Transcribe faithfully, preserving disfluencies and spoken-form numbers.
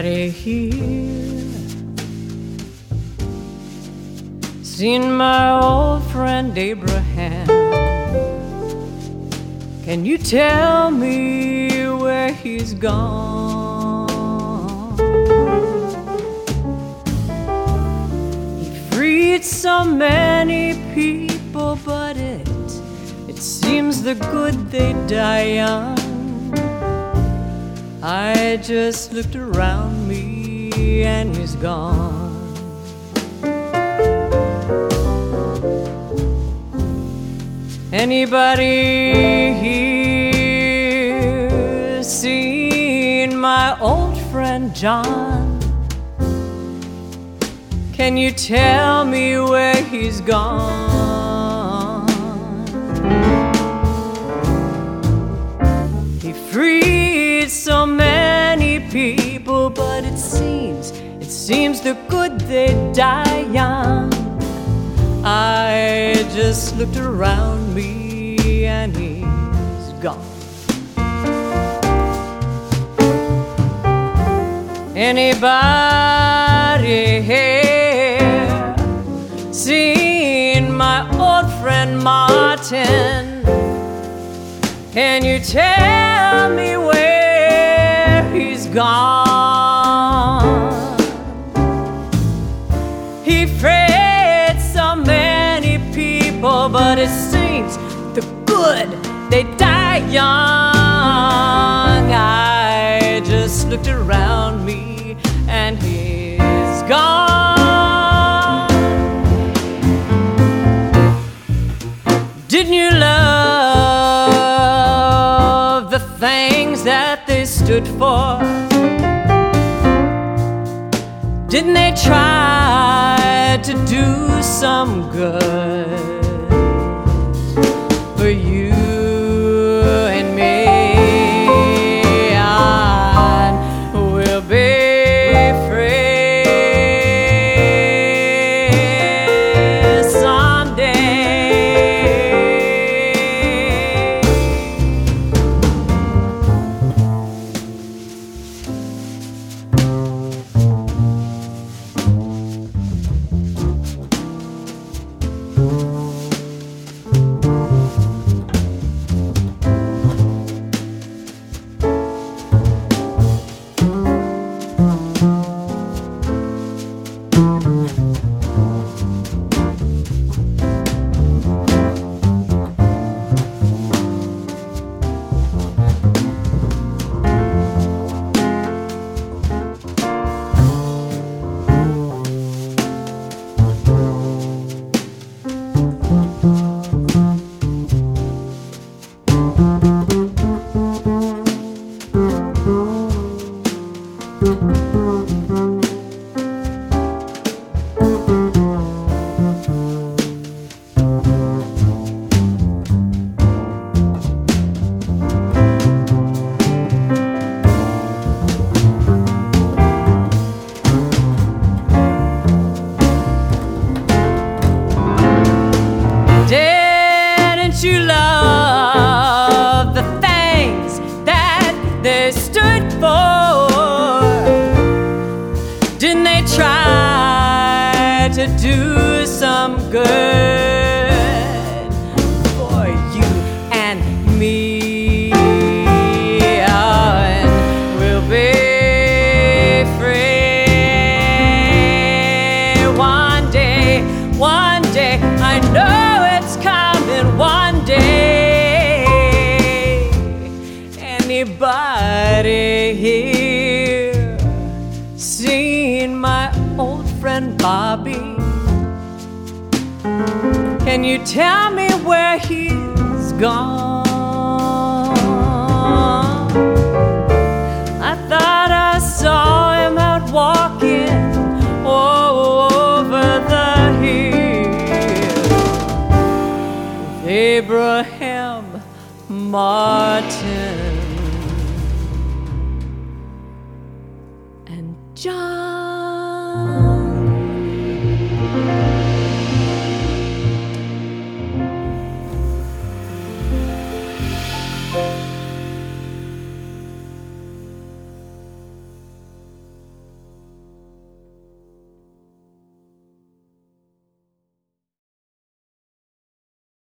anybody here seen my old friend Abraham? Can you tell me where he's gone? He freed so many people, but it it seems the good they die young. I just looked around me and he's gone. Anybody here seen my old friend John? Can you tell me where he's gone? He freed so many people, but it seems, it seems the good they die young. I just looked around me and he's gone. Anybody here seen my old friend Martin? Can you tell me where he's gone? He freed so many people, but it seems the good, they die young. I just looked around me and he's gone. Didn't you love the things that they stood for? Didn't they try to do some good for you and me? And we'll be free someday. Didn't you love the things that they stood for? Didn't they try to do some good for you and me? Oh, and we'll be free one day, one day. I know it's coming one day. Anybody here seen my old friend Bobby? Can you tell me where he's gone? I thought I saw him out walking over the hill with Abraham Martin and John.